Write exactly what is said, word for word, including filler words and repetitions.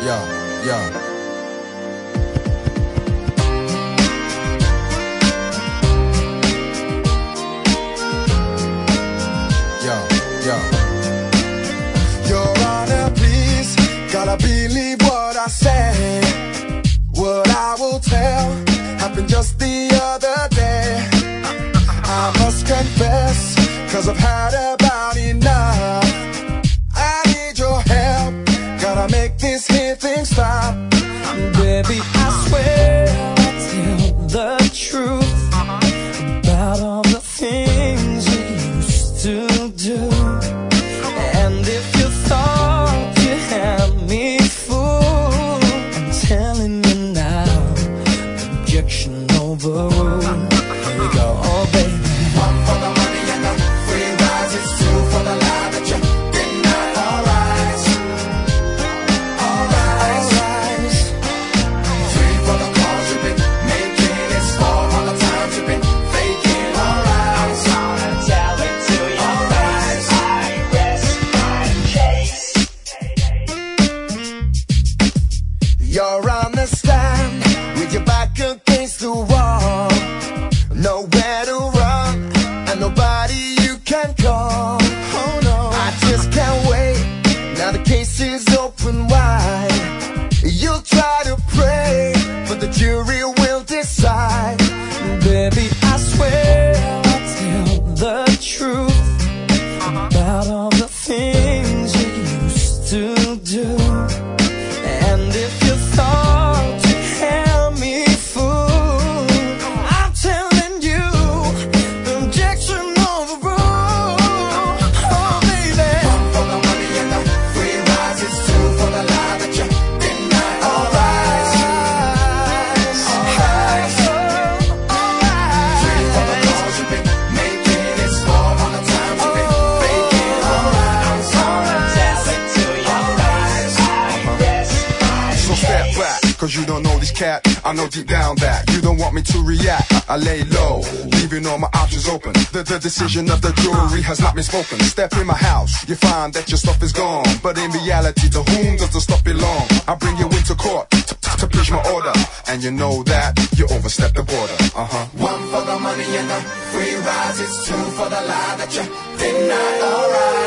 yeah, yeah. Your Honor, please, gotta believe what I say. What I will tell happened just the other day. I must confess, cause I've had about enough. I need your help, gotta make this here thing stop. Baby, I swear I'll tell the truth about all the things you used to do. And if you thought you had me fooled, I'm telling you now, objection overruled. Here we go, oh baby. One for the money and the free rides, it's two for the lie that you deny. Alright, alright, alright. Three for the calls you've been making, it's four for the times you've been faking. Alright, I'm gonna tell it to you. Alright, I rest my case. You're on the stand with your back against the wall, nowhere to run and nobody you can call. Oh no, I just can't wait. Now the case is open wide. You'll try to pray, but the jury will decide. Baby, I swear I'll tell the truth about all the things you used to do. And if you thought you had me fooled, I'm telling you, objection overruled. Oh baby. One for the money and the free rides, it's two for the lie that you deny. Alright, alright, alright. Three for the calls you've been making, it's four for the times you've been faking. Alright, I'm gonna tell it to you. Alright, I rest my case. So step back, cause you don't know this cat. I know deep down that you don't want me to react. I lay low, leaving all my options open. The, the decision of the jury has not been spoken. Step in my house, you find that your stuff is gone. But in reality, to whom does the stuff belong? I bring you into court to, to, to push my order, and you know that you overstepped the border. Uh-huh. One for the money and the free rides, it's two for the lie that you deny. Alright.